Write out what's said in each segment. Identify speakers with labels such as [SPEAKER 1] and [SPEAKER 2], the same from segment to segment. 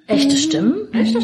[SPEAKER 1] Echte Stimmen?
[SPEAKER 2] Echte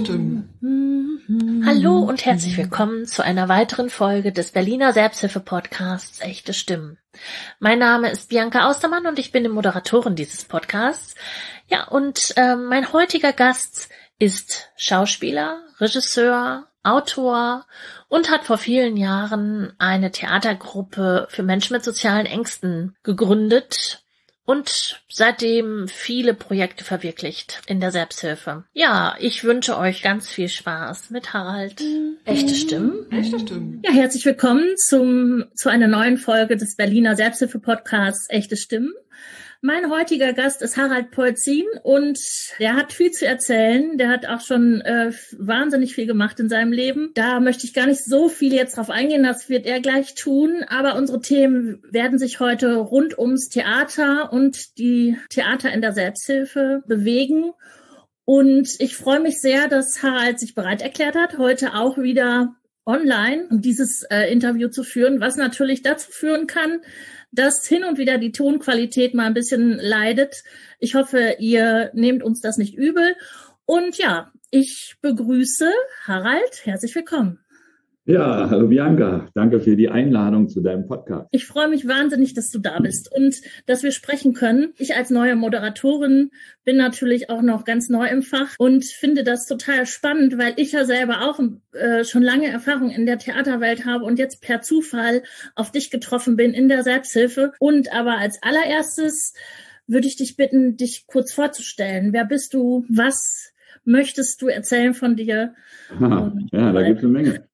[SPEAKER 2] Stimmen.
[SPEAKER 1] Hallo und herzlich willkommen zu einer weiteren Folge des Berliner Selbsthilfe-Podcasts Echte Stimmen. Mein Name ist Bianca Austermann und ich bin die Moderatorin dieses Podcasts. Ja, und mein heutiger Gast ist Schauspieler, Regisseur, Autor und hat vor vielen Jahren eine Theatergruppe für Menschen mit sozialen Ängsten gegründet und seitdem viele Projekte verwirklicht in der Selbsthilfe. Ja, ich wünsche euch ganz viel Spaß mit Harald. Echte Stimmen?
[SPEAKER 2] Echte Stimmen.
[SPEAKER 3] Ja, herzlich willkommen zu einer neuen Folge des Berliner Selbsthilfe-Podcasts Echte Stimmen. Mein heutiger Gast ist Harald Polzin und der hat viel zu erzählen. Der hat auch schon wahnsinnig viel gemacht in seinem Leben. Da möchte ich gar nicht so viel jetzt drauf eingehen, das wird er gleich tun. Aber unsere Themen werden sich heute rund ums Theater und die Theater in der Selbsthilfe bewegen. Und ich freue mich sehr, dass Harald sich bereit erklärt hat, heute auch wieder online dieses Interview zu führen, was natürlich dazu führen kann, dass hin und wieder die Tonqualität mal ein bisschen leidet. Ich hoffe, ihr nehmt uns das nicht übel. Und ja, ich begrüße Harald. Herzlich willkommen.
[SPEAKER 4] Ja, hallo Bianca. Danke für die Einladung zu deinem Podcast.
[SPEAKER 3] Ich freue mich wahnsinnig, dass du da bist und dass wir sprechen können. Ich als neue Moderatorin bin natürlich auch noch ganz neu im Fach und finde das total spannend, weil ich ja selber auch schon lange Erfahrung in der Theaterwelt habe und jetzt per Zufall auf dich getroffen bin in der Selbsthilfe. Und aber als allererstes würde ich dich bitten, dich kurz vorzustellen. Wer bist du? Was möchtest du erzählen von dir?
[SPEAKER 4] Ja, da gibt es eine Menge.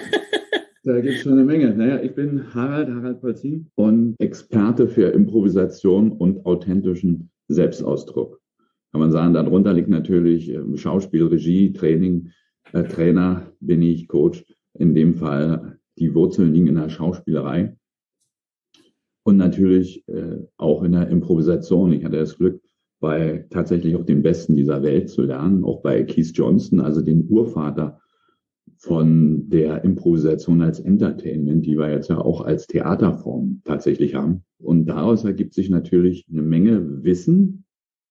[SPEAKER 4] Da gibt es schon eine Menge. Naja, ich bin Harald Polzin und Experte für Improvisation und authentischen Selbstausdruck. Kann man sagen, darunter liegt natürlich Schauspiel, Regie, Training, Trainer bin ich, Coach. In dem Fall die Wurzeln liegen in der Schauspielerei und natürlich auch in der Improvisation. Ich hatte das Glück, bei tatsächlich auch den Besten dieser Welt zu lernen, auch bei Keith Johnstone, also dem Urvater von der Improvisation als Entertainment, die wir jetzt ja auch als Theaterform tatsächlich haben. Und daraus ergibt sich natürlich eine Menge Wissen,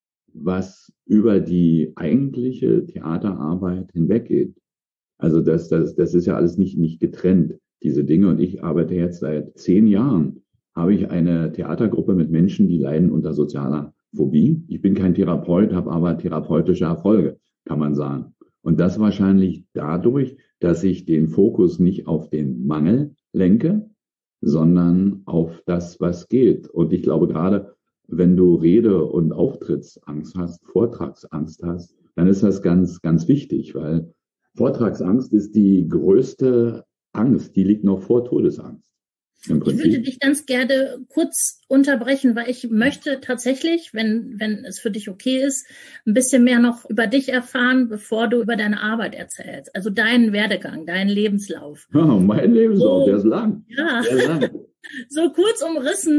[SPEAKER 4] was über die eigentliche Theaterarbeit hinweggeht. Also das ist ja alles nicht getrennt, diese Dinge. Und ich arbeite jetzt seit 10 Jahren, habe ich eine Theatergruppe mit Menschen, die leiden unter sozialer Phobie. Ich bin kein Therapeut, habe aber therapeutische Erfolge, kann man sagen. Und das wahrscheinlich dadurch, dass ich den Fokus nicht auf den Mangel lenke, sondern auf das, was geht. Und ich glaube, gerade wenn du Rede- und Auftrittsangst hast, Vortragsangst hast, dann ist das ganz, ganz wichtig, weil Vortragsangst ist die größte Angst, die liegt noch vor Todesangst.
[SPEAKER 3] Ich würde dich ganz gerne kurz unterbrechen, weil ich möchte tatsächlich, wenn es für dich okay ist, ein bisschen mehr noch über dich erfahren, bevor du über deine Arbeit erzählst. Also deinen Werdegang, deinen Lebenslauf.
[SPEAKER 4] Oh, mein Lebenslauf, der ist lang.
[SPEAKER 3] Ja.
[SPEAKER 4] Der ist lang.
[SPEAKER 3] So kurz umrissen,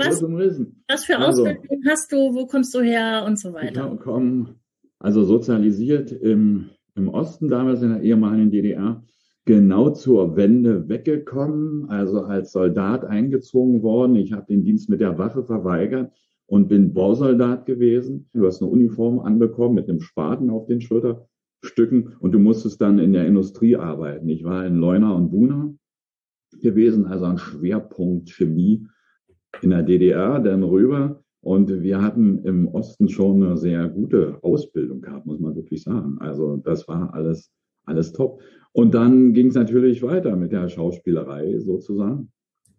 [SPEAKER 3] was für Ausbildung hast du, wo kommst du her und so weiter.
[SPEAKER 4] Ich komme also sozialisiert im Osten, damals in der ehemaligen DDR. Genau zur Wende weggekommen, also als Soldat eingezogen worden. Ich habe den Dienst mit der Waffe verweigert und bin Bausoldat gewesen. Du hast eine Uniform anbekommen mit einem Spaten auf den Schulterstücken und du musstest dann in der Industrie arbeiten. Ich war in Leuna und Buna gewesen, also ein Schwerpunkt Chemie in der DDR, dann rüber. Und wir hatten im Osten schon eine sehr gute Ausbildung gehabt, muss man wirklich sagen. Also das war alles top. Und dann ging es natürlich weiter mit der Schauspielerei sozusagen.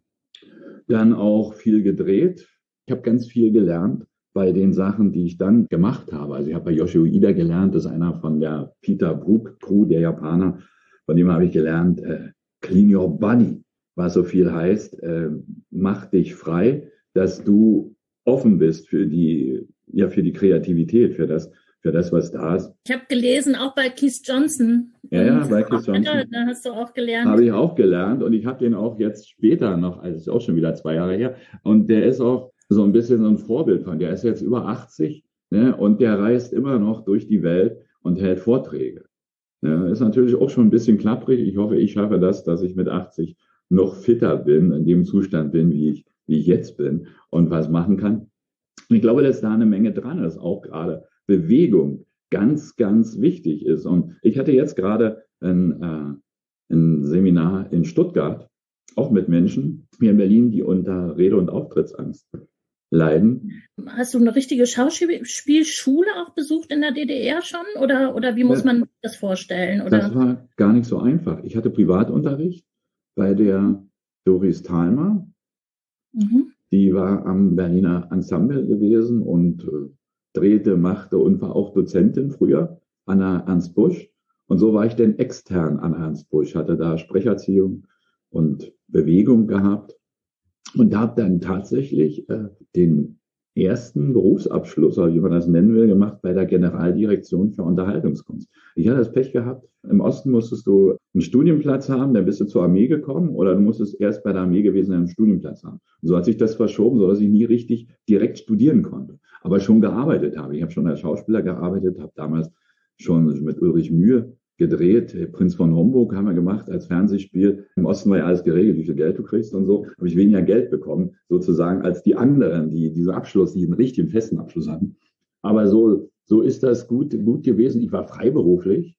[SPEAKER 4] Dann auch viel gedreht. Ich habe ganz viel gelernt bei den Sachen, die ich dann gemacht habe. Also ich habe bei Yoshio Ida gelernt, das ist einer von der Peter Brook Crew, der Japaner. Von dem habe ich gelernt, clean your body, was so viel heißt, mach dich frei, dass du offen bist für die Kreativität, für das, was da ist.
[SPEAKER 3] Ich habe gelesen, auch bei Keith Johnstone.
[SPEAKER 4] Ja, bei Keith Johnstone.
[SPEAKER 3] Da hast du auch gelernt.
[SPEAKER 4] Habe ich auch gelernt und ich habe den auch jetzt später noch, also ist auch schon wieder 2 Jahre her, und der ist auch so ein bisschen so ein Vorbild von, der ist jetzt über 80, ne, und der reist immer noch durch die Welt und hält Vorträge. Ne, ist natürlich auch schon ein bisschen klapprig. Ich hoffe, ich schaffe das, dass ich mit 80 noch fitter bin, in dem Zustand bin, wie ich jetzt bin und was machen kann. Und ich glaube, dass da eine Menge dran ist, auch gerade Bewegung ganz, ganz wichtig ist. Und ich hatte jetzt gerade ein Seminar in Stuttgart, auch mit Menschen hier in Berlin, die unter Rede- und Auftrittsangst leiden.
[SPEAKER 3] Hast du eine richtige Schauspielschule auch besucht in der DDR schon? Oder wie muss man das vorstellen? Oder?
[SPEAKER 4] Das war gar nicht so einfach. Ich hatte Privatunterricht bei der Doris Thalmer. Die war am Berliner Ensemble gewesen und drehte, machte und war auch Dozentin früher an der Ernst Busch. Und so war ich dann extern an Ernst Busch, hatte da Sprecherziehung und Bewegung gehabt und habe dann tatsächlich den ersten Berufsabschluss, oder wie man das nennen will, gemacht bei der Generaldirektion für Unterhaltungskunst. Ich hatte das Pech gehabt, im Osten musstest du einen Studienplatz haben, dann bist du zur Armee gekommen, oder du musstest erst bei der Armee gewesen sein, einen Studienplatz haben. Und so hat sich das verschoben, sodass ich nie richtig direkt studieren konnte, aber schon gearbeitet habe. Ich habe schon als Schauspieler gearbeitet, habe damals schon mit Ulrich Mühe gedreht. Prinz von Homburg haben wir gemacht als Fernsehspiel. Im Osten war ja alles geregelt, wie viel Geld du kriegst und so. Habe ich weniger Geld bekommen, sozusagen, als die anderen, die diesen Abschluss, die einen richtigen festen Abschluss hatten. Aber so ist das gut gewesen. Ich war freiberuflich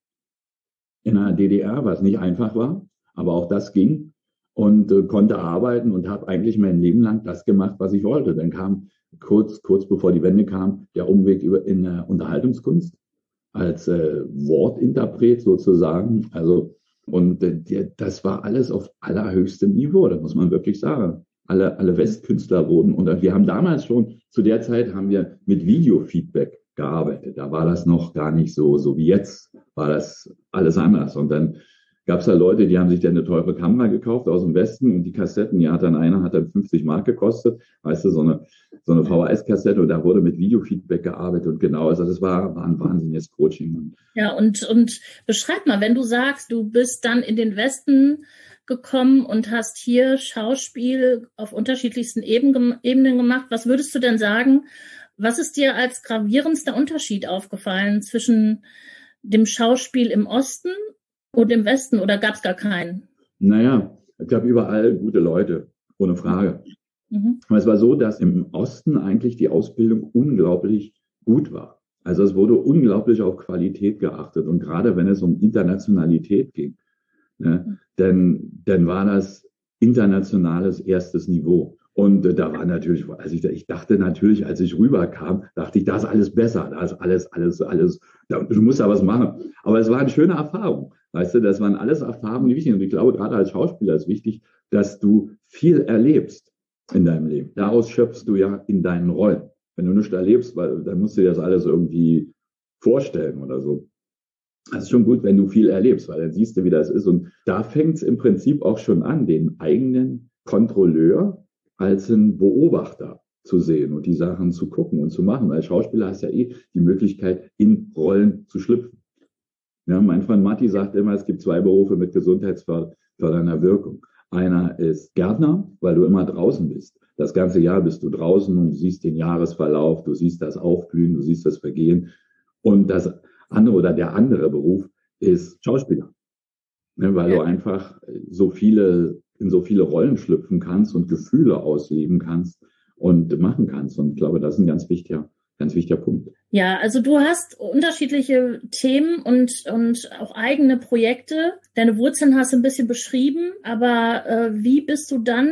[SPEAKER 4] in der DDR, was nicht einfach war, aber auch das ging und konnte arbeiten und habe eigentlich mein Leben lang das gemacht, was ich wollte. Dann kam kurz bevor die Wende kam, der Umweg in der Unterhaltungskunst als Wortinterpret sozusagen. Also, und das war alles auf allerhöchstem Niveau, das muss man wirklich sagen. Alle Westkünstler wurden, und wir haben damals schon, zu der Zeit haben wir mit Videofeedback gearbeitet. Da war das noch gar nicht so wie jetzt, war das alles anders. Und dann gab es da Leute, die haben sich dann eine teure Kamera gekauft aus dem Westen, und die Kassetten, einer hat dann 50 Mark gekostet, weißt du, so eine VHS-Kassette, und da wurde mit Videofeedback gearbeitet, und genau, also das war ein wahnsinniges Coaching.
[SPEAKER 3] Ja, und beschreib mal, wenn du sagst, du bist dann in den Westen gekommen und hast hier Schauspiel auf unterschiedlichsten Ebenen gemacht, was würdest du denn sagen, was ist dir als gravierendster Unterschied aufgefallen zwischen dem Schauspiel im Osten und im Westen, oder gab es gar keinen?
[SPEAKER 4] Naja, es gab überall gute Leute, ohne Frage. Aber es war so, dass im Osten eigentlich die Ausbildung unglaublich gut war. Also es wurde unglaublich auf Qualität geachtet. Und gerade wenn es um Internationalität ging, ne, dann war das internationales erstes Niveau. Und da war natürlich, ich dachte natürlich, als ich rüberkam, dachte ich, da ist alles besser, da ist alles, du musst da was machen. Aber es war eine schöne Erfahrung. Weißt du, das waren alles Erfahrungen, die wichtig sind. Und ich glaube, gerade als Schauspieler ist wichtig, dass du viel erlebst in deinem Leben. Daraus schöpfst du ja in deinen Rollen. Wenn du nichts erlebst, dann musst du dir das alles irgendwie vorstellen oder so. Das ist schon gut, wenn du viel erlebst, weil dann siehst du, wie das ist. Und da fängt es im Prinzip auch schon an, den eigenen Kontrolleur als einen Beobachter zu sehen und die Sachen zu gucken und zu machen. Als Schauspieler hast du ja die Möglichkeit, in Rollen zu schlüpfen. Ja, mein Freund Matti sagt immer, es gibt 2 Berufe mit gesundheitsfördernder Wirkung. Einer ist Gärtner, weil du immer draußen bist. Das ganze Jahr bist du draußen und siehst den Jahresverlauf, du siehst das Aufblühen, du siehst das Vergehen. Und der andere Beruf ist Schauspieler. Ne, weil du einfach in so viele Rollen schlüpfen kannst und Gefühle ausleben kannst und machen kannst. Und ich glaube, das ist ein ganz wichtiger Punkt.
[SPEAKER 3] Ja, also du hast unterschiedliche Themen und auch eigene Projekte. Deine Wurzeln hast du ein bisschen beschrieben, aber wie bist du dann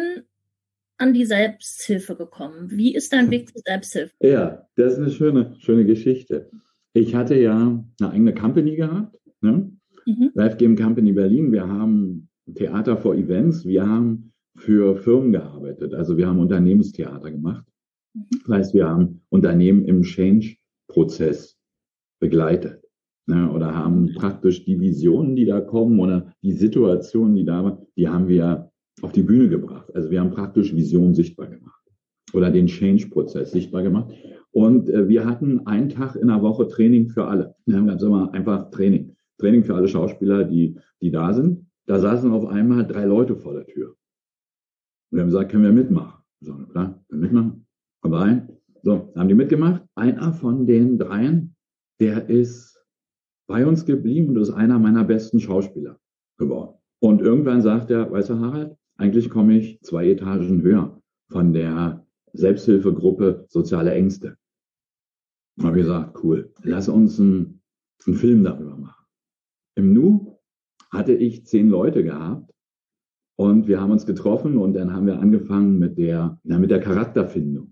[SPEAKER 3] an die Selbsthilfe gekommen? Wie ist dein Weg zur Selbsthilfe?
[SPEAKER 4] Ja, das ist eine schöne Geschichte. Ich hatte ja eine eigene Company gehabt, ne? Live Game Company Berlin. Wir haben Theater for Events, wir haben für Firmen gearbeitet. Also wir haben Unternehmenstheater gemacht. Das heißt, wir haben Unternehmen im Change-Prozess begleitet, ne, oder haben praktisch die Visionen, die da kommen, oder die Situationen, die da waren, die haben wir auf die Bühne gebracht. Also wir haben praktisch Visionen sichtbar gemacht oder den Change-Prozess sichtbar gemacht. Und wir hatten einen Tag in der Woche Training für alle. Wir haben ganz immer einfach Training für alle Schauspieler, die da sind. Da saßen auf einmal 3 Leute vor der Tür. Und wir haben gesagt, können wir mitmachen? So, klar, können wir mitmachen. Komm rein. So, haben die mitgemacht. Einer von den 3, der ist bei uns geblieben und ist einer meiner besten Schauspieler geworden. Und irgendwann sagt er, weißt du, Harald, eigentlich komme ich 2 Etagen höher von der Selbsthilfegruppe Soziale Ängste. Da habe ich gesagt, cool, lass uns ein einen Film darüber machen. Im Nu hatte ich 10 Leute gehabt und wir haben uns getroffen und dann haben wir angefangen mit der Charakterfindung.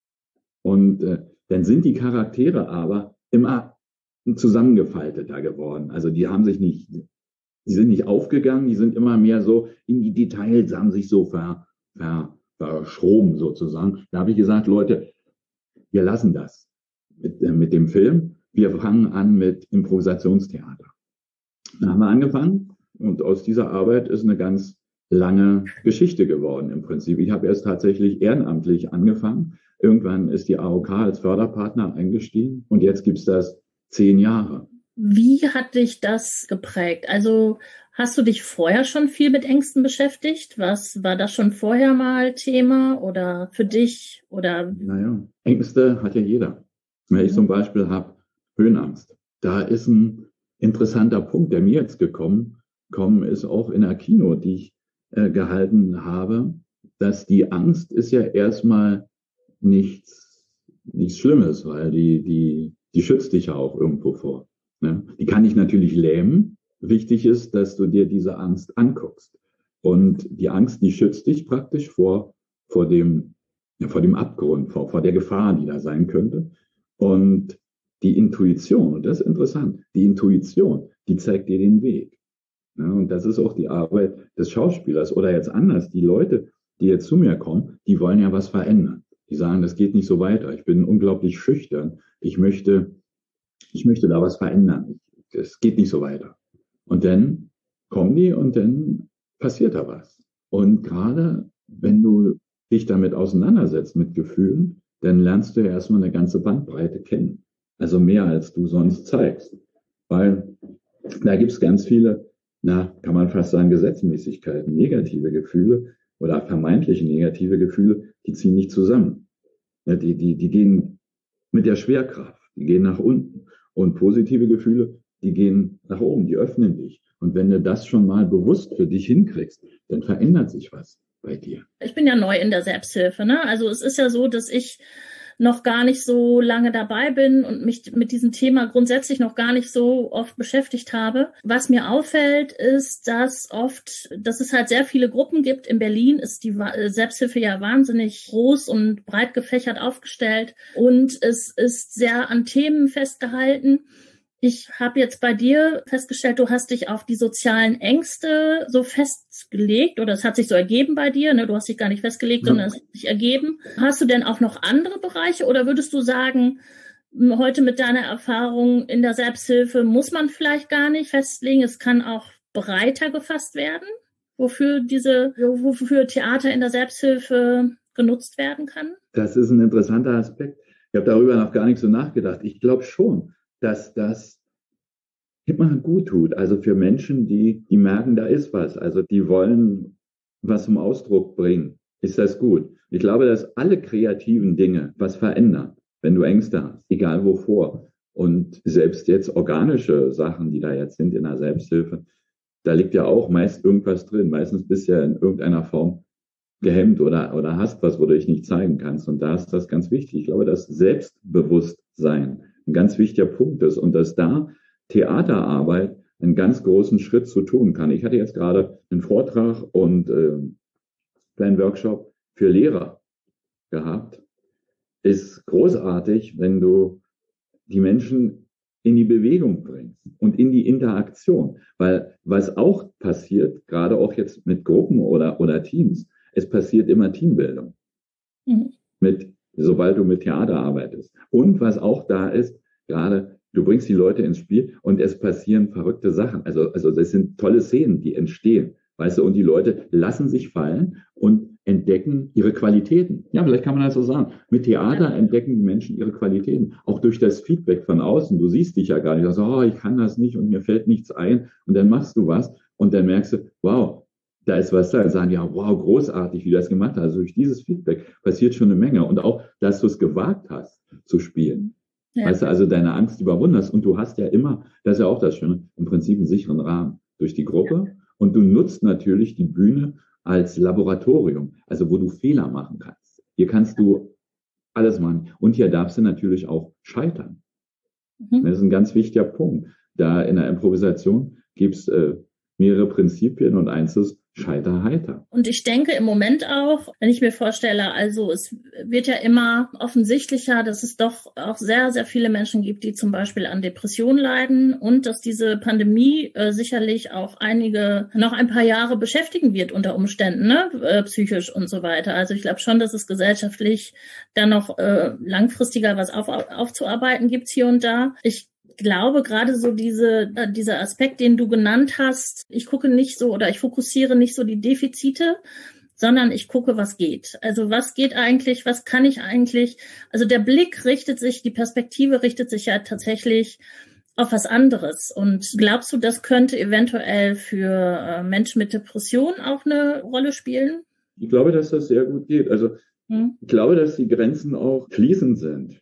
[SPEAKER 4] Und dann sind die Charaktere aber immer zusammengefalteter geworden. Also die sind nicht aufgegangen, die sind immer mehr so in die Details, haben sich so verschroben sozusagen. Da habe ich gesagt, Leute, wir lassen das mit dem Film. Wir fangen an mit Improvisationstheater. Da haben wir angefangen und aus dieser Arbeit ist eine ganz lange Geschichte geworden im Prinzip. Ich habe erst tatsächlich ehrenamtlich angefangen. Irgendwann ist die AOK als Förderpartner eingestiegen und jetzt gibt's das 10 Jahre.
[SPEAKER 3] Wie hat dich das geprägt? Also hast du dich vorher schon viel mit Ängsten beschäftigt? War das schon vorher mal Thema oder für dich? Oder?
[SPEAKER 4] Naja, Ängste hat ja jeder. Wenn ich zum Beispiel habe Höhenangst, da ist ein interessanter Punkt, der mir jetzt gekommen ist, auch in der Kino, die ich gehalten habe, dass die Angst ist ja erstmal nichts Schlimmes, weil die schützt dich ja auch irgendwo vor. Ne? Die kann dich natürlich lähmen. Wichtig ist, dass du dir diese Angst anguckst. Und die Angst, die schützt dich praktisch vor dem Abgrund, vor der Gefahr, die da sein könnte. Und die Intuition, und das ist interessant, die Intuition, die zeigt dir den Weg. Ja, und das ist auch die Arbeit des Schauspielers. Oder jetzt anders, die Leute, die jetzt zu mir kommen, die wollen ja was verändern. Die sagen, das geht nicht so weiter. Ich bin unglaublich schüchtern. Ich möchte da was verändern. Es geht nicht so weiter. Und dann kommen die und dann passiert da was. Und gerade wenn du dich damit auseinandersetzt mit Gefühlen, dann lernst du ja erstmal eine ganze Bandbreite kennen. Also mehr als du sonst zeigst. Weil da gibt's ganz viele, kann man fast sagen, Gesetzmäßigkeiten, negative Gefühle oder vermeintlich negative Gefühle, die ziehen nicht zusammen. Die gehen mit der Schwerkraft, die gehen nach unten. Und positive Gefühle, die gehen nach oben, die öffnen dich. Und wenn du das schon mal bewusst für dich hinkriegst, dann verändert sich was bei dir.
[SPEAKER 3] Ich bin ja neu in der Selbsthilfe, ne? Also es ist ja so, dass ich noch gar nicht so lange dabei bin und mich mit diesem Thema grundsätzlich noch gar nicht so oft beschäftigt habe. Was mir auffällt, ist, dass es halt sehr viele Gruppen gibt. In Berlin ist die Selbsthilfe ja wahnsinnig groß und breit gefächert aufgestellt und es ist sehr an Themen festgehalten. Ich habe jetzt bei dir festgestellt, du hast dich auf die sozialen Ängste so festgelegt oder es hat sich so ergeben bei dir, ne? Du hast dich gar nicht festgelegt, sondern es hat sich ergeben. Hast du denn auch noch andere Bereiche oder würdest du sagen, heute mit deiner Erfahrung in der Selbsthilfe muss man vielleicht gar nicht festlegen, es kann auch breiter gefasst werden, wofür Theater in der Selbsthilfe genutzt werden kann? Das ist ein interessanter Aspekt. Ich habe darüber noch gar nicht so nachgedacht. Ich glaube schon, dass das immer gut tut. Also für Menschen, die merken, da ist was. Also die wollen was zum Ausdruck bringen. Ist das gut? Ich glaube, dass alle kreativen Dinge was verändern, wenn du Ängste hast, egal wovor. Und selbst jetzt organische Sachen, die da jetzt sind in der Selbsthilfe, da liegt ja auch meist irgendwas drin. Meistens bist du ja in irgendeiner Form gehemmt oder hast was, wo du dich nicht zeigen kannst. Und da ist das ganz wichtig. Ich glaube, dass Selbstbewusstsein ein ganz wichtiger Punkt ist und dass da Theaterarbeit einen ganz großen Schritt zu tun kann. Ich hatte jetzt gerade einen Vortrag und einen Workshop für Lehrer gehabt. Ist großartig, wenn du die Menschen in die Bewegung bringst und in die Interaktion. Weil was auch passiert, gerade auch jetzt mit Gruppen oder Teams, es passiert immer Teambildung. Sobald du mit Theater arbeitest. Und was auch da ist, gerade du bringst die Leute ins Spiel und es passieren verrückte Sachen. Also das sind tolle Szenen, die entstehen, weißt du, und die Leute lassen sich fallen und entdecken ihre Qualitäten. Ja, vielleicht kann man das so sagen. Mit Theater entdecken die Menschen ihre Qualitäten. Auch durch das Feedback von außen. Du siehst dich ja gar nicht. Du sagst, ich kann das nicht und mir fällt nichts ein. Und dann machst du was und dann merkst du, wow, da ist was da. Dann sagen, ja, wow, großartig, wie du das gemacht hast. Also durch dieses Feedback passiert schon eine Menge. Und auch, dass du es gewagt hast zu spielen. Ja. Weißt du, also deine Angst überwunden hast. Und du hast ja immer, das ist ja auch das Schöne, im Prinzip einen sicheren Rahmen durch die Gruppe. Ja. Und du nutzt natürlich die Bühne als Laboratorium, also wo du Fehler machen kannst. Hier kannst du alles machen. Und hier darfst du natürlich auch scheitern.
[SPEAKER 4] Das ist ein ganz wichtiger Punkt. Da in der Improvisation gibt es mehrere Prinzipien und eins ist Scheiter heiter.
[SPEAKER 3] Und ich denke im Moment auch, wenn ich mir vorstelle, also es wird ja immer offensichtlicher, dass es doch auch sehr, sehr viele Menschen gibt, die zum Beispiel an Depressionen leiden und dass diese Pandemie sicherlich auch einige noch ein paar Jahre beschäftigen wird unter Umständen, ne? Psychisch und so weiter. Also ich glaube schon, dass es gesellschaftlich dann noch langfristiger was aufzuarbeiten gibt hier und da. Ich glaube, gerade so dieser Aspekt, den du genannt hast, ich gucke nicht so oder ich fokussiere nicht so die Defizite, sondern ich gucke, was geht. Also was geht eigentlich, was kann ich eigentlich? Also der Blick richtet sich, die Perspektive richtet sich ja tatsächlich auf was anderes. Und glaubst du, das könnte eventuell für Menschen mit Depressionen auch eine Rolle spielen?
[SPEAKER 4] Ich glaube, dass das sehr gut geht. Also ich glaube, dass die Grenzen auch fließend sind.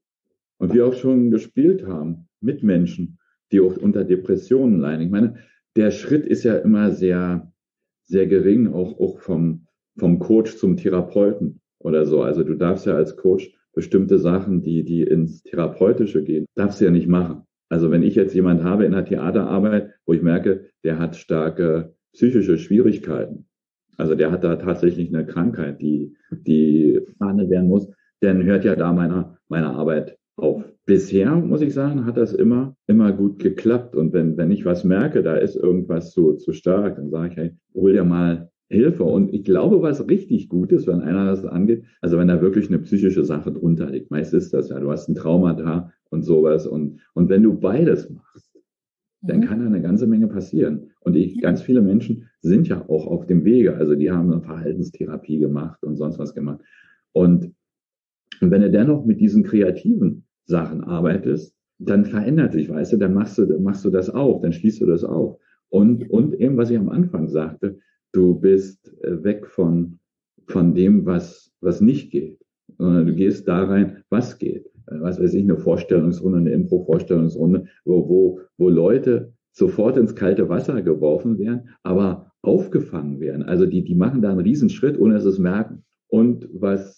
[SPEAKER 4] Und wir auch schon gespielt haben mit Menschen, die auch unter Depressionen leiden. Ich meine, der Schritt ist ja immer sehr, sehr gering, auch vom Coach zum Therapeuten oder so. Also du darfst ja als Coach bestimmte Sachen, die ins Therapeutische gehen, darfst du ja nicht machen. Also wenn ich jetzt jemand habe in der Theaterarbeit, wo ich merke, der hat starke psychische Schwierigkeiten, also der hat da tatsächlich eine Krankheit, die behandelt werden muss, dann hört ja da meine Arbeit auf. Bisher, muss ich sagen, hat das immer gut geklappt. Und wenn ich was merke, da ist irgendwas zu stark, dann sage ich, hey, hol dir mal Hilfe. Und ich glaube, was richtig gut ist, wenn einer das angeht, also wenn da wirklich eine psychische Sache drunter liegt. Meist ist das ja, du hast ein Trauma da und sowas. Und wenn du beides machst, dann kann da eine ganze Menge passieren. Und ganz viele Menschen sind ja auch auf dem Wege. Also die haben eine Verhaltenstherapie gemacht und sonst was gemacht. Und wenn du dennoch mit diesen kreativen Sachen arbeitest, dann verändert sich, weißt du, dann machst du das auf, dann schließt du das auf. Und eben, was ich am Anfang sagte, du bist weg von dem, was nicht geht, sondern du gehst da rein, was geht. Was weiß ich, eine Vorstellungsrunde, eine Impro-Vorstellungsrunde, wo Leute sofort ins kalte Wasser geworfen werden, aber aufgefangen werden. Also die machen da einen Riesenschritt, ohne dass sie es merken. Und was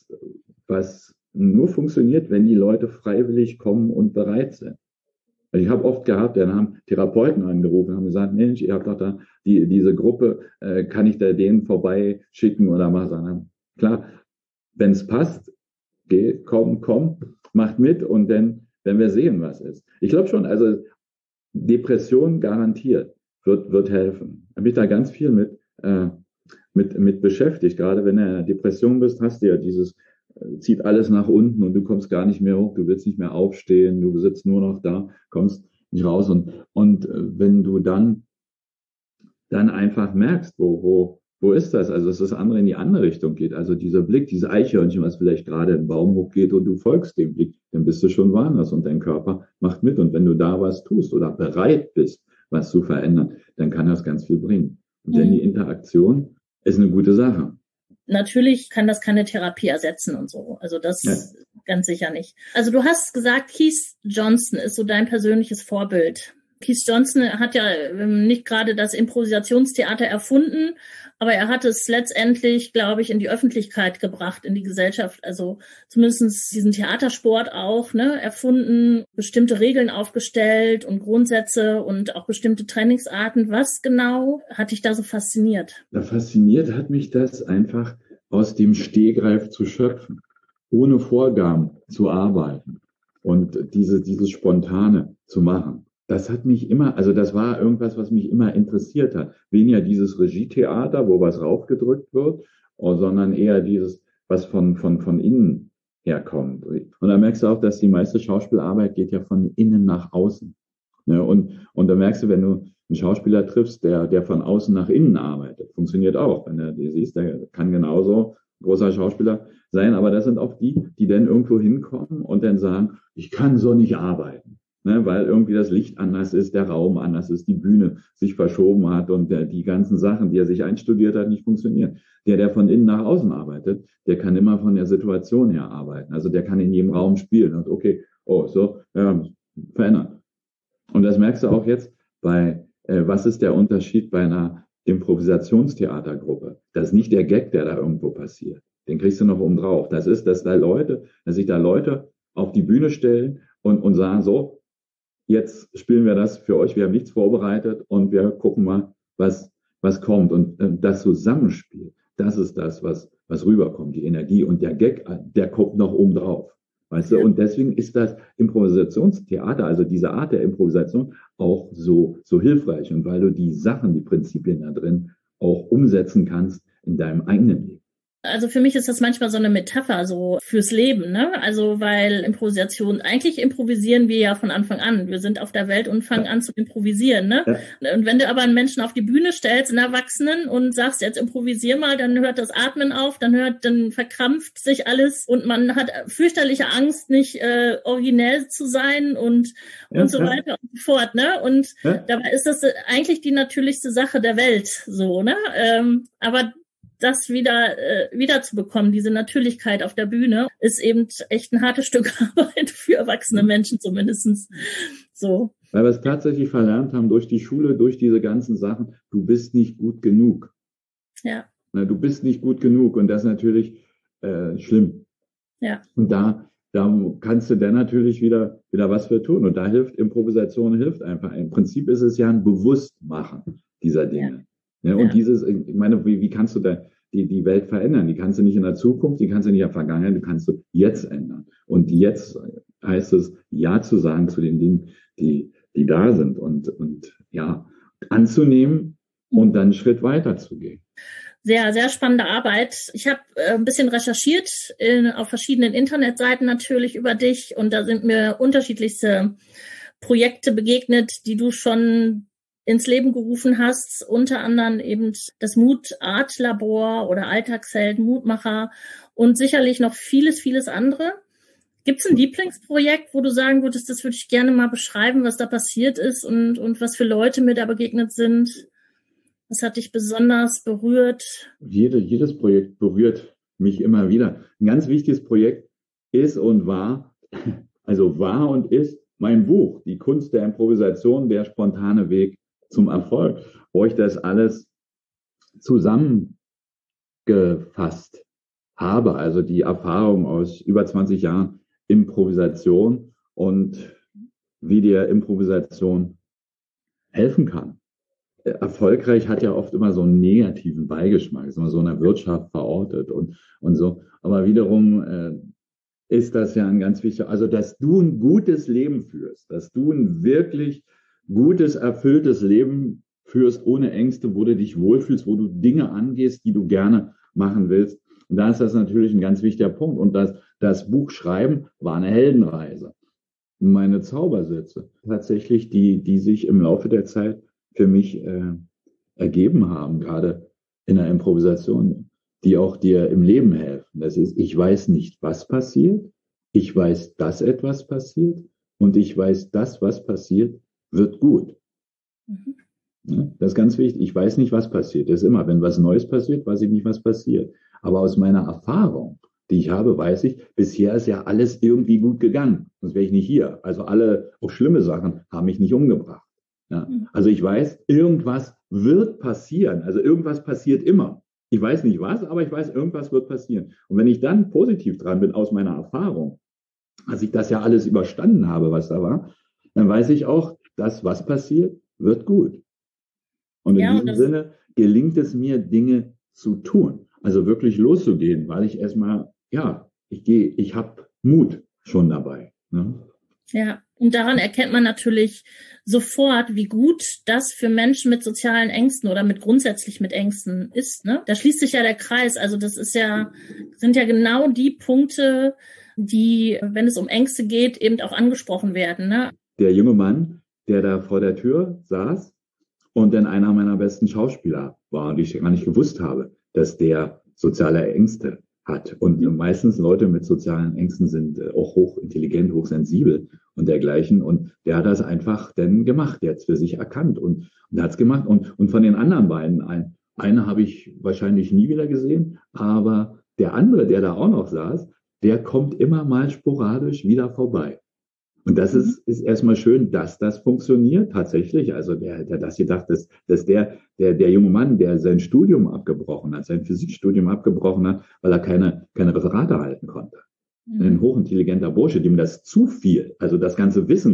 [SPEAKER 4] nur funktioniert, wenn die Leute freiwillig kommen und bereit sind. Also ich habe oft gehabt, dann haben Therapeuten angerufen, haben gesagt, Mensch, ihr habt doch da diese Gruppe, kann ich da denen vorbeischicken oder mal sagen, klar, wenn es passt, geh, komm, macht mit und dann werden wir sehen, was ist. Ich glaube schon, also Depression garantiert wird helfen. Habe ich da ganz viel mit beschäftigt. Gerade wenn du in einer Depression bist, hast du ja zieht alles nach unten und du kommst gar nicht mehr hoch, du willst nicht mehr aufstehen, du sitzt nur noch da, kommst nicht raus und wenn du dann einfach merkst, wo ist das? Also dass das andere in die andere Richtung geht, also dieser Blick, diese Eichhörnchen, was vielleicht gerade im Baum hochgeht und du folgst dem Blick, dann bist du schon woanders und dein Körper macht mit und wenn du da was tust oder bereit bist, was zu verändern, dann kann das ganz viel bringen. Und denn die Interaktion ist eine gute Sache.
[SPEAKER 3] Natürlich kann das keine Therapie ersetzen und so. Also das ganz sicher nicht. Also du hast gesagt, Keith Johnstone ist so dein persönliches Vorbild. Keith Johnstone hat ja nicht gerade das Improvisationstheater erfunden, aber er hat es letztendlich, glaube ich, in die Öffentlichkeit gebracht, in die Gesellschaft. Also zumindest diesen Theatersport auch, erfunden, bestimmte Regeln aufgestellt und Grundsätze und auch bestimmte Trainingsarten. Was genau hat dich da so fasziniert?
[SPEAKER 4] Fasziniert hat mich das einfach aus dem Stegreif zu schöpfen, ohne Vorgaben zu arbeiten und dieses Spontane zu machen. Das hat mich immer, also das war irgendwas, was mich immer interessiert hat. Weniger dieses Regietheater, wo was raufgedrückt wird, sondern eher dieses, was von innen herkommt. Und da merkst du auch, dass die meiste Schauspielarbeit geht ja von innen nach außen. Ja, und da merkst du, wenn du einen Schauspieler triffst, der von außen nach innen arbeitet, funktioniert auch. Wenn du die siehst, der kann genauso ein großer Schauspieler sein, aber das sind auch die dann irgendwo hinkommen und dann sagen, ich kann so nicht arbeiten. Weil irgendwie das Licht anders ist, der Raum anders ist, die Bühne sich verschoben hat und die ganzen Sachen, die er sich einstudiert hat, nicht funktionieren. Der von innen nach außen arbeitet, der kann immer von der Situation her arbeiten. Also der kann in jedem Raum spielen und verändern. Und das merkst du auch jetzt was ist der Unterschied bei einer Improvisationstheatergruppe? Das ist nicht der Gag, der da irgendwo passiert. Den kriegst du noch oben drauf. Das ist, dass sich da Leute auf die Bühne stellen und sagen so, jetzt spielen wir das für euch, wir haben nichts vorbereitet und wir gucken mal, was kommt. Und das Zusammenspiel, das ist das, was rüberkommt, die Energie und der Gag, der kommt noch oben drauf. Weißt du, und deswegen ist das Improvisationstheater, also diese Art der Improvisation, auch so hilfreich. Und weil du die Sachen, die Prinzipien da drin auch umsetzen kannst in deinem eigenen Leben.
[SPEAKER 3] Also für mich ist das manchmal so eine Metapher so fürs Leben, ne? Also weil Improvisation, eigentlich improvisieren wir ja von Anfang an. Wir sind auf der Welt und fangen an zu improvisieren, ne? Ja. Und wenn du aber einen Menschen auf die Bühne stellst, einen Erwachsenen, und sagst, jetzt improvisier mal, dann hört das Atmen auf, dann verkrampft sich alles und man hat fürchterliche Angst, nicht originell zu sein und so weiter und so fort, ne? Und dabei ist das eigentlich die natürlichste Sache der Welt, so, ne? Aber das wieder zu bekommen, diese Natürlichkeit auf der Bühne, ist eben echt ein hartes Stück Arbeit für erwachsene Menschen zumindestens. So.
[SPEAKER 4] Weil wir es tatsächlich verlernt haben durch die Schule, durch diese ganzen Sachen, du bist nicht gut genug.
[SPEAKER 3] Ja.
[SPEAKER 4] Du bist nicht gut genug und das ist natürlich schlimm.
[SPEAKER 3] Ja.
[SPEAKER 4] Und da kannst du dann natürlich wieder was für tun. Und da hilft Improvisation, hilft einfach. Im Prinzip ist es ja ein Bewusstmachen dieser Dinge. Ja. Ja, und ich meine, wie kannst du da die Welt verändern? Die kannst du nicht in der Zukunft, die kannst du nicht in der Vergangenheit, die kannst du jetzt ändern. Und jetzt heißt es, Ja zu sagen zu den Dingen, die da sind und anzunehmen und dann einen Schritt weiter zu gehen.
[SPEAKER 3] Sehr, sehr spannende Arbeit. Ich habe ein bisschen recherchiert auf verschiedenen Internetseiten natürlich über dich, und da sind mir unterschiedlichste Projekte begegnet, die du schon ins Leben gerufen hast, unter anderem eben das Mut-Art-Labor oder Alltagsheld, Mutmacher und sicherlich noch vieles, vieles andere. Gibt es ein Lieblingsprojekt, wo du sagen würdest, das würde ich gerne mal beschreiben, was da passiert ist und was für Leute mir da begegnet sind? Was hat dich besonders berührt?
[SPEAKER 4] Jedes Projekt berührt mich immer wieder. Ein ganz wichtiges Projekt ist und war und ist mein Buch, Die Kunst der Improvisation, der spontane Weg zum Erfolg, wo ich das alles zusammengefasst habe, also die Erfahrung aus über 20 Jahren Improvisation und wie dir Improvisation helfen kann. Erfolgreich hat ja oft immer so einen negativen Beigeschmack, ist immer so in der Wirtschaft verortet und so. Aber wiederum ist das ja ein ganz wichtiger, also dass du ein gutes Leben führst, dass du ein wirklich gutes, erfülltes Leben führst, ohne Ängste, wo du dich wohlfühlst, wo du Dinge angehst, die du gerne machen willst. Und da ist das natürlich ein ganz wichtiger Punkt. Und das Buch Schreiben war eine Heldenreise. Meine Zaubersätze, tatsächlich, die sich im Laufe der Zeit für mich ergeben haben, gerade in der Improvisation, die auch dir im Leben helfen. Das ist, ich weiß nicht, was passiert. Ich weiß, dass etwas passiert. Und ich weiß, dass was passiert, wird gut. Ja, das ist ganz wichtig. Ich weiß nicht, was passiert. Das ist immer, wenn was Neues passiert, weiß ich nicht, was passiert. Aber aus meiner Erfahrung, die ich habe, weiß ich, bisher ist ja alles irgendwie gut gegangen. Sonst wäre ich nicht hier. Also alle, auch schlimme Sachen, haben mich nicht umgebracht. Ja. Also ich weiß, irgendwas wird passieren. Also irgendwas passiert immer. Ich weiß nicht was, aber ich weiß, irgendwas wird passieren. Und wenn ich dann positiv dran bin aus meiner Erfahrung, als ich das ja alles überstanden habe, was da war, dann weiß ich auch, dass was passiert, wird gut. Und in diesem Sinne gelingt es mir, Dinge zu tun. Also wirklich loszugehen, weil ich erstmal, ich habe Mut schon dabei. Ne?
[SPEAKER 3] Ja, und daran erkennt man natürlich sofort, wie gut das für Menschen mit sozialen Ängsten oder grundsätzlich mit Ängsten ist. Ne? Da schließt sich ja der Kreis. Also das sind ja genau die Punkte, die, wenn es um Ängste geht, eben auch angesprochen werden. Ne?
[SPEAKER 4] Der junge Mann, der da vor der Tür saß und dann einer meiner besten Schauspieler war und ich gar nicht gewusst habe, dass der soziale Ängste hat. Und meistens Leute mit sozialen Ängsten sind auch hochintelligent, hochsensibel und dergleichen. Und der hat das einfach dann gemacht, der hat es für sich erkannt und hat es gemacht. Und von den anderen beiden, einen habe ich wahrscheinlich nie wieder gesehen, aber der andere, der da auch noch saß, der kommt immer mal sporadisch wieder vorbei. Und das ist erstmal schön, dass das funktioniert tatsächlich. Also der das gedacht, dass der junge Mann, der sein Studium abgebrochen hat, sein Physikstudium abgebrochen hat, weil er keine Referate halten konnte. Ein hochintelligenter Bursche, dem das zu viel, also das ganze Wissen,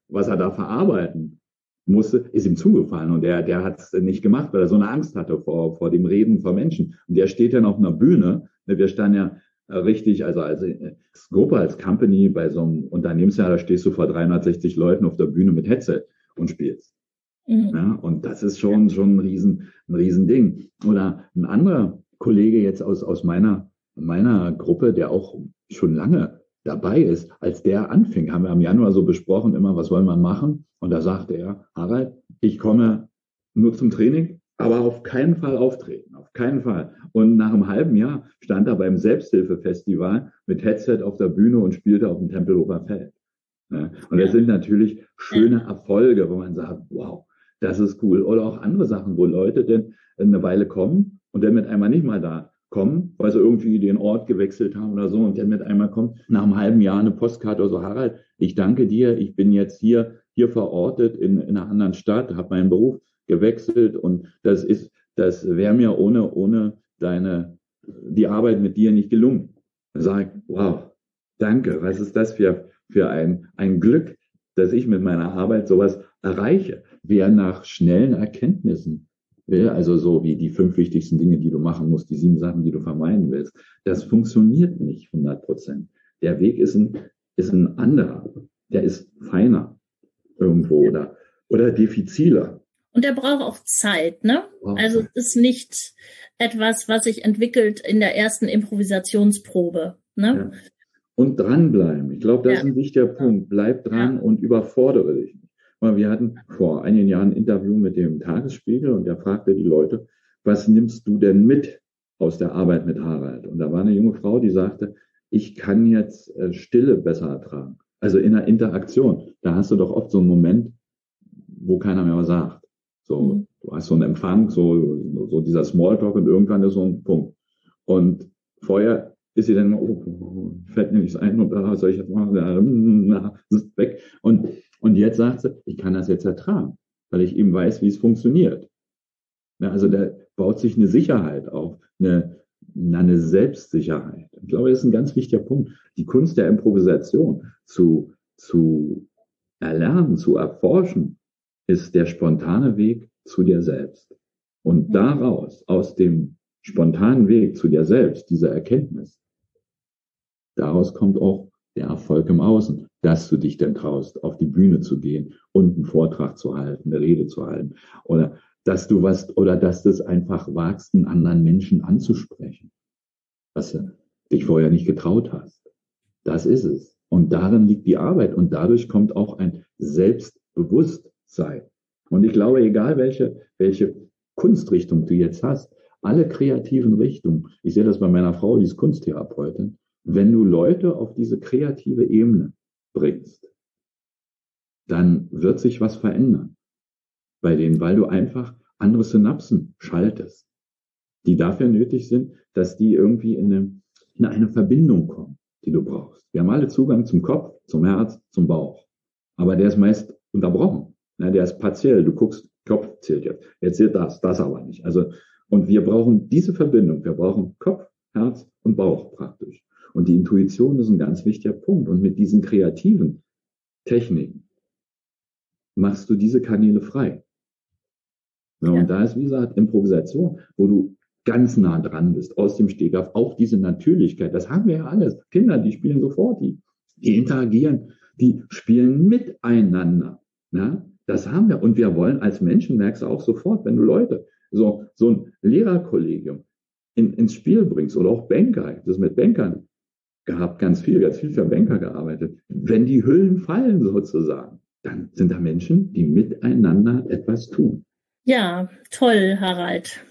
[SPEAKER 4] was er da verarbeiten musste, ist ihm zugefallen. Und der hat es nicht gemacht, weil er so eine Angst hatte vor dem Reden vor Menschen. Und der steht dann auf einer Bühne. Wir standen ja richtig, also als Gruppe, als Company bei so einem Unternehmensjahr, da stehst du vor 360 Leuten auf der Bühne mit Headset und spielst. Mhm. Ja, und das ist schon ein Riesending. Oder ein anderer Kollege jetzt aus meiner Gruppe, der auch schon lange dabei ist, als der anfing, haben wir im Januar so besprochen, immer, was wollen wir machen? Und da sagte er, Harald, ich komme nur zum Training, aber auf keinen Fall auftreten, auf keinen Fall. Und nach einem halben Jahr stand er beim Selbsthilfefestival mit Headset auf der Bühne und spielte auf dem Tempelhofer Feld. Ja, und das sind natürlich schöne Erfolge, wo man sagt, wow, das ist cool. Oder auch andere Sachen, wo Leute denn eine Weile kommen und dann mit einmal nicht mal da kommen, weil sie irgendwie den Ort gewechselt haben oder so und dann mit einmal kommt nach einem halben Jahr eine Postkarte oder so, Harald, ich danke dir, ich bin jetzt hier verortet in einer anderen Stadt, habe meinen Beruf gewechselt und das wäre mir ohne die Arbeit mit dir nicht gelungen. Dann sage ich, wow, danke, was ist das für ein Glück, dass ich mit meiner Arbeit sowas erreiche. Wer nach schnellen Erkenntnissen will, also so wie die 5 wichtigsten Dinge, die du machen musst, die 7 Sachen, die du vermeiden willst, das funktioniert nicht 100%. Der Weg ist ein anderer, der ist feiner irgendwo oder diffiziler.
[SPEAKER 3] Und der braucht auch Zeit, ne? Also es ist nicht etwas, was sich entwickelt in der ersten Improvisationsprobe, ne?
[SPEAKER 4] Ja. Und dranbleiben. Ich glaube, das ist ein wichtiger Punkt. Bleib dran und überfordere dich nicht. Wir hatten vor einigen Jahren ein Interview mit dem Tagesspiegel und der fragte die Leute, was nimmst du denn mit aus der Arbeit mit Harald? Und da war eine junge Frau, die sagte, ich kann jetzt Stille besser ertragen. Also in der Interaktion. Da hast du doch oft so einen Moment, wo keiner mehr was sagt. So, du hast so einen Empfang, so dieser Smalltalk und irgendwann ist so ein Punkt. Und vorher ist sie dann, fällt mir nichts ein und was soll ich jetzt machen? Ist weg. Und jetzt sagt sie, ich kann das jetzt ertragen, weil ich eben weiß, wie es funktioniert. Ja, also da baut sich eine Sicherheit auf, eine Selbstsicherheit. Ich glaube, das ist ein ganz wichtiger Punkt. Die Kunst der Improvisation zu erlernen, zu erforschen, ist der spontane Weg zu dir selbst. Und daraus, aus dem spontanen Weg zu dir selbst, diese Erkenntnis, daraus kommt auch der Erfolg im Außen, dass du dich dann traust, auf die Bühne zu gehen und einen Vortrag zu halten, eine Rede zu halten. Oder dass du dass du es einfach wagst, einen anderen Menschen anzusprechen, was du dich vorher nicht getraut hast. Das ist es. Und darin liegt die Arbeit. Und dadurch kommt auch ein Selbstbewusstsein. Und ich glaube, egal welche Kunstrichtung du jetzt hast, alle kreativen Richtungen, ich sehe das bei meiner Frau, die ist Kunsttherapeutin, wenn du Leute auf diese kreative Ebene bringst, dann wird sich was verändern bei denen, weil du einfach andere Synapsen schaltest, die dafür nötig sind, dass die irgendwie in eine Verbindung kommen, die du brauchst. Wir haben alle Zugang zum Kopf, zum Herz, zum Bauch, aber der ist meist unterbrochen. Der ist partiell. Du guckst, Kopf zählt jetzt zählt das aber nicht. Also, und wir brauchen diese Verbindung. Wir brauchen Kopf, Herz und Bauch praktisch. Und die Intuition ist ein ganz wichtiger Punkt. Und mit diesen kreativen Techniken machst du diese Kanäle frei. Ja, und da ist, wie gesagt, Improvisation, wo du ganz nah dran bist, aus dem Stegreif, auch diese Natürlichkeit. Das haben wir ja alles. Kinder, die spielen sofort, die interagieren, die spielen miteinander. Ja, das haben wir. Und wir wollen als Menschen, merkst du auch sofort, wenn du Leute, so ein Lehrerkollegium ins Spiel bringst oder auch Banker, das mit Bankern gehabt, ganz viel für Banker gearbeitet. Wenn die Hüllen fallen sozusagen, dann sind da Menschen, die miteinander etwas tun.
[SPEAKER 3] Ja, toll, Harald.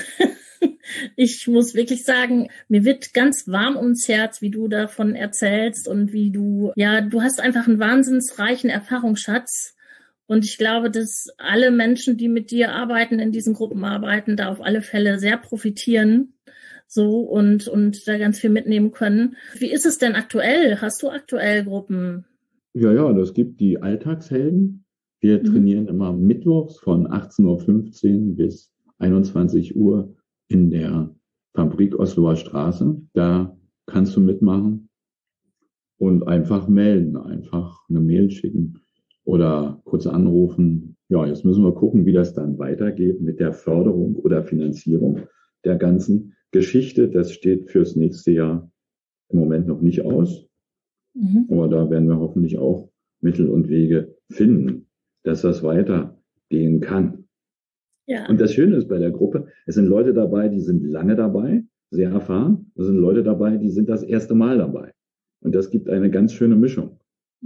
[SPEAKER 3] Ich muss wirklich sagen, mir wird ganz warm ums Herz, wie du davon erzählst und wie du hast einfach einen wahnsinnsreichen Erfahrungsschatz. Und ich glaube, dass alle Menschen, die mit dir arbeiten, in diesen Gruppen arbeiten, da auf alle Fälle sehr profitieren, so und da ganz viel mitnehmen können. Wie ist es denn aktuell? Hast du aktuell Gruppen?
[SPEAKER 4] Ja, das gibt die Alltagshelden. Wir trainieren immer mittwochs von 18:15 Uhr bis 21 Uhr in der Fabrik Osloer Straße. Da kannst du mitmachen und einfach melden, einfach eine Mail schicken. oder kurz anrufen. Ja, jetzt müssen wir gucken, wie das dann weitergeht mit der Förderung oder Finanzierung der ganzen Geschichte. Das steht fürs nächste Jahr im Moment noch nicht aus. Aber da werden wir hoffentlich auch Mittel und Wege finden, dass das weitergehen kann.
[SPEAKER 3] Ja.
[SPEAKER 4] Und das Schöne ist bei der Gruppe, es sind Leute dabei, die sind lange dabei, sehr erfahren. Es sind Leute dabei, die sind das erste Mal dabei. Und das gibt eine ganz schöne Mischung.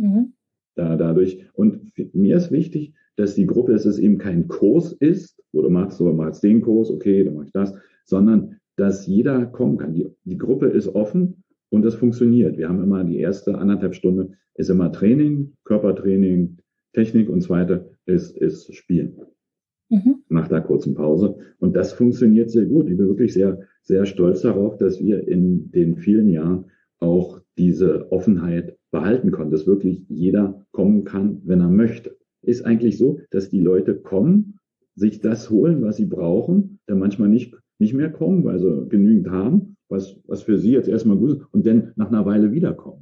[SPEAKER 4] Dadurch. Und mir ist wichtig, dass die Gruppe, dass es eben kein Kurs ist, wo du machst den Kurs, okay, dann mach ich das, sondern dass jeder kommen kann. Die Gruppe ist offen und das funktioniert. Wir haben immer die erste 1,5 Stunden ist immer Training, Körpertraining, Technik und zweite ist Spielen. Nach der kurzen Pause. Und das funktioniert sehr gut. Ich bin wirklich sehr, sehr stolz darauf, dass wir in den vielen Jahren auch diese Offenheit behalten konnten, dass wirklich jeder kommen kann, wenn er möchte. Ist eigentlich so, dass die Leute kommen, sich das holen, was sie brauchen, dann manchmal nicht mehr kommen, weil sie genügend haben, was für sie jetzt erstmal gut ist, und dann nach einer Weile wiederkommen.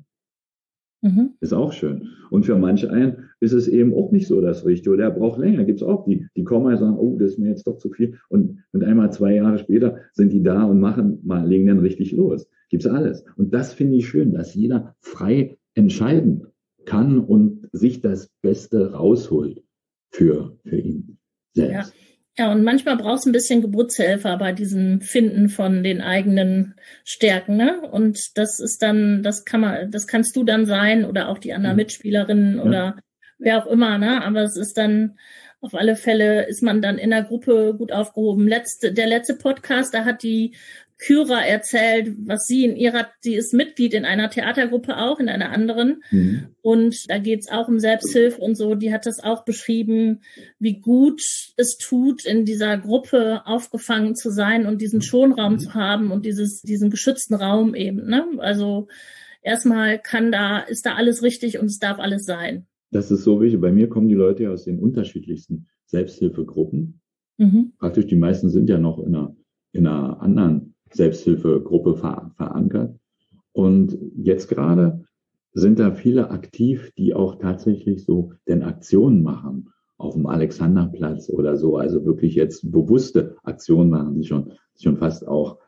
[SPEAKER 4] Ist auch schön. Und für manche einen ist es eben auch nicht so das Richtige. Oder er braucht länger. Gibt es auch die kommen und sagen, oh, das ist mir jetzt doch zu viel. Und einmal 2 Jahre später sind die da und legen dann richtig los. Gibt's alles. Und das finde ich schön, dass jeder frei entscheiden kann und sich das Beste rausholt für ihn selbst.
[SPEAKER 3] Ja, und manchmal brauchst du ein bisschen Geburtshelfer bei diesem Finden von den eigenen Stärken, ne? Und das ist dann, das kannst du dann sein oder auch die anderen Mitspielerinnen oder wer auch immer, ne? Aber es ist dann, auf alle Fälle ist man dann in der Gruppe gut aufgehoben. Der letzte Podcast, da hat die Kyra erzählt, was sie ist Mitglied in einer Theatergruppe auch, in einer anderen. Und da geht's auch um Selbsthilfe und so. Die hat das auch beschrieben, wie gut es tut, in dieser Gruppe aufgefangen zu sein und diesen Schonraum zu haben und diesen geschützten Raum eben, ne? Also erstmal ist da alles richtig und es darf alles sein.
[SPEAKER 4] Das ist so wichtig. Bei mir kommen die Leute ja aus den unterschiedlichsten Selbsthilfegruppen. Praktisch die meisten sind ja noch in einer anderen Selbsthilfegruppe verankert. Und jetzt gerade sind da viele aktiv, die auch tatsächlich so denn Aktionen machen auf dem Alexanderplatz oder so. Also wirklich jetzt bewusste Aktionen machen, die schon fast auch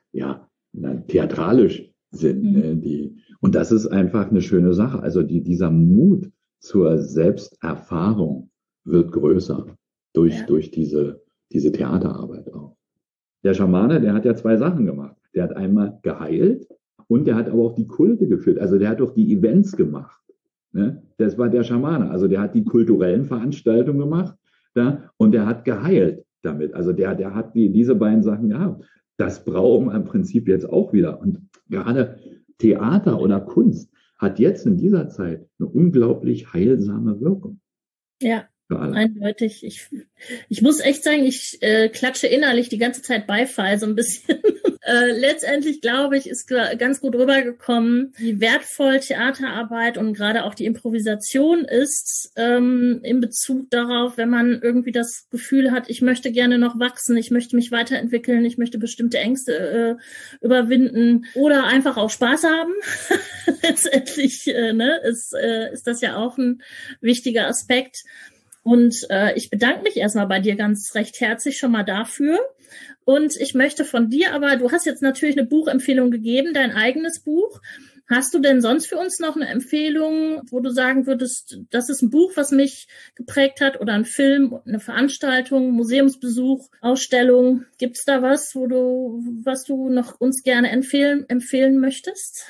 [SPEAKER 4] theatralisch sind. Und das ist einfach eine schöne Sache. Also dieser Mut zur Selbsterfahrung wird größer durch diese Theaterarbeit auch. Der Schamane, der hat ja 2 Sachen gemacht. Der hat einmal geheilt und der hat aber auch die Kulte geführt. Also der hat doch die Events gemacht. Ne? Das war der Schamane. Also der hat die kulturellen Veranstaltungen gemacht und der hat geheilt damit. Also der hat diese beiden Sachen gehabt. Das brauchen wir im Prinzip jetzt auch wieder. Und gerade Theater oder Kunst hat jetzt in dieser Zeit eine unglaublich heilsame Wirkung.
[SPEAKER 3] Ja. Eindeutig. Ich muss echt sagen, ich klatsche innerlich die ganze Zeit Beifall so ein bisschen. Letztendlich, glaube ich, ist ganz gut rübergekommen, wie wertvoll Theaterarbeit und gerade auch die Improvisation ist in Bezug darauf, wenn man irgendwie das Gefühl hat, ich möchte gerne noch wachsen, ich möchte mich weiterentwickeln, ich möchte bestimmte Ängste überwinden oder einfach auch Spaß haben. Letztendlich ist das ja auch ein wichtiger Aspekt. Und ich bedanke mich erstmal bei dir ganz recht herzlich schon mal dafür. Und ich möchte von dir aber, du hast jetzt natürlich eine Buchempfehlung gegeben, dein eigenes Buch. Hast du denn sonst für uns noch eine Empfehlung, wo du sagen würdest, das ist ein Buch, was mich geprägt hat oder ein Film, eine Veranstaltung, Museumsbesuch, Ausstellung? Gibt's da was, was du noch uns gerne empfehlen möchtest?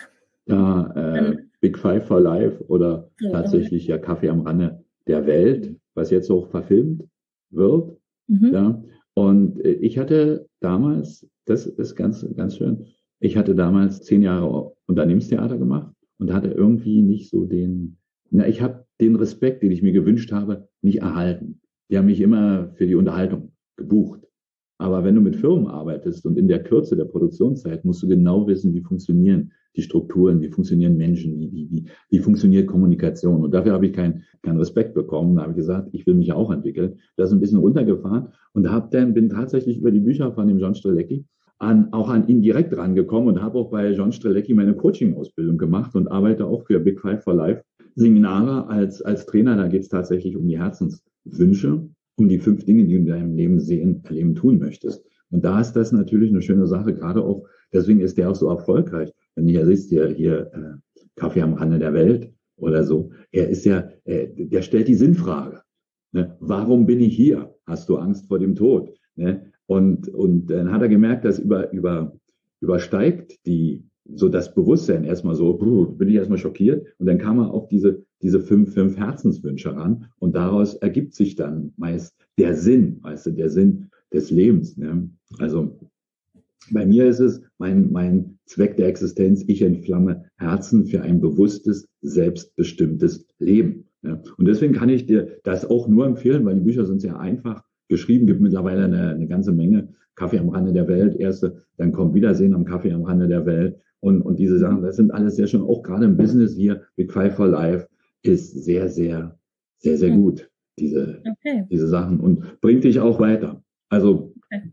[SPEAKER 4] Ja, Big Five for Life oder tatsächlich Kaffee am Rande der Welt, was jetzt auch verfilmt wird. Ja. Und ich hatte damals, das ist ganz, ganz schön, ich hatte damals 10 Jahre Unternehmenstheater gemacht und hatte irgendwie nicht so ich habe den Respekt, den ich mir gewünscht habe, nicht erhalten. Die haben mich immer für die Unterhaltung gebucht. Aber wenn du mit Firmen arbeitest und in der Kürze der Produktionszeit musst du genau wissen, wie funktionieren die Strukturen, wie funktionieren Menschen, wie funktioniert Kommunikation. Und dafür habe ich keinen Respekt bekommen. Da habe ich gesagt, ich will mich auch entwickeln. Das ist ein bisschen runtergefahren und bin tatsächlich über die Bücher von dem John Strelecki auch an ihn direkt rangekommen und habe auch bei John Strelecki meine Coaching-Ausbildung gemacht und arbeite auch für Big Five for Life Seminare als Trainer, da geht es tatsächlich um die Herzenswünsche, um die 5 Dinge, die du in deinem Leben erleben, tun möchtest. Und da ist das natürlich eine schöne Sache, gerade auch, deswegen ist der auch so erfolgreich. Wenn du ja siehst, hier Kaffee am Rande der Welt oder so, der stellt die Sinnfrage. Ne? Warum bin ich hier? Hast du Angst vor dem Tod? Ne? Und dann hat er gemerkt, dass übersteigt das Bewusstsein erstmal so, bin ich erstmal schockiert. Und dann kam er auf diese 5 Herzenswünsche ran. Und daraus ergibt sich dann meist der Sinn, der Sinn des Lebens. Ne? Also bei mir ist es mein Zweck der Existenz, ich entflamme Herzen für ein bewusstes, selbstbestimmtes Leben. Ne? Und deswegen kann ich dir das auch nur empfehlen, weil die Bücher sind sehr einfach geschrieben, gibt mittlerweile eine ganze Menge. Kaffee am Rande der Welt, erste, dann kommt Wiedersehen am Kaffee am Rande der Welt. Und diese Sachen, das sind alles sehr schön, auch gerade im Business hier, Big Five for Life, ist sehr, sehr, sehr, sehr gut, diese Sachen, und bringt dich auch weiter. Also.
[SPEAKER 3] Okay.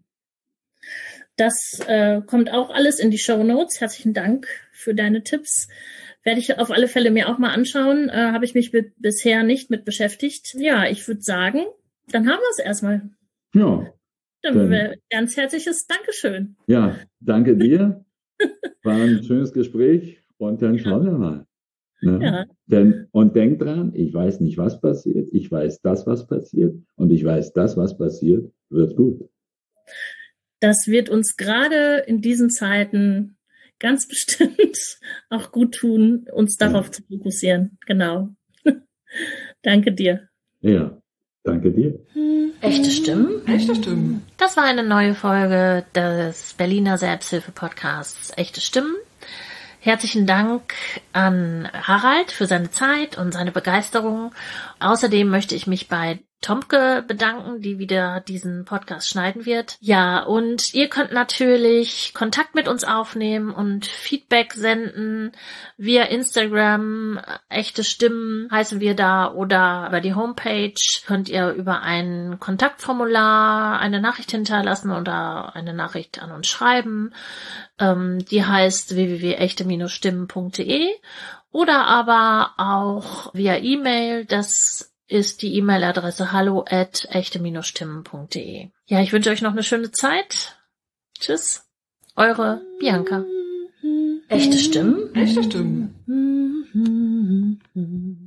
[SPEAKER 3] Das kommt auch alles in die Shownotes. Herzlichen Dank für deine Tipps. Werde ich auf alle Fälle mir auch mal anschauen. Habe ich mich bisher nicht mit beschäftigt. Ja, ich würde sagen, dann haben wir es erstmal.
[SPEAKER 4] Ja.
[SPEAKER 3] Dann ganz herzliches Dankeschön.
[SPEAKER 4] Ja, danke dir. War ein schönes Gespräch und dann schauen wir mal. Ne? Ja. Und denk dran, ich weiß nicht, was passiert. Ich weiß das, was passiert. Und ich weiß, das, was passiert, wird gut.
[SPEAKER 3] Das wird uns gerade in diesen Zeiten ganz bestimmt auch gut tun, uns darauf zu fokussieren. Genau. Danke dir.
[SPEAKER 4] Ja, danke dir.
[SPEAKER 1] Echte Stimmen?
[SPEAKER 2] Echte Stimmen.
[SPEAKER 1] Das war eine neue Folge des Berliner Selbsthilfe-Podcasts Echte Stimmen. Herzlichen Dank an Harald für seine Zeit und seine Begeisterung. Außerdem möchte ich mich bei Tomke bedanken, die wieder diesen Podcast schneiden wird. Ja, und ihr könnt natürlich Kontakt mit uns aufnehmen und Feedback senden via Instagram. Echte Stimmen heißen wir da, oder über die Homepage könnt ihr über ein Kontaktformular eine Nachricht hinterlassen oder eine Nachricht an uns schreiben. Die heißt www.echte-stimmen.de, oder aber auch via E-Mail. Das ist die E-Mail-Adresse hallo@echte-stimmen.de. Ja, ich wünsche euch noch eine schöne Zeit. Tschüss, eure Bianca. Echte Stimmen?
[SPEAKER 2] Echte Stimmen.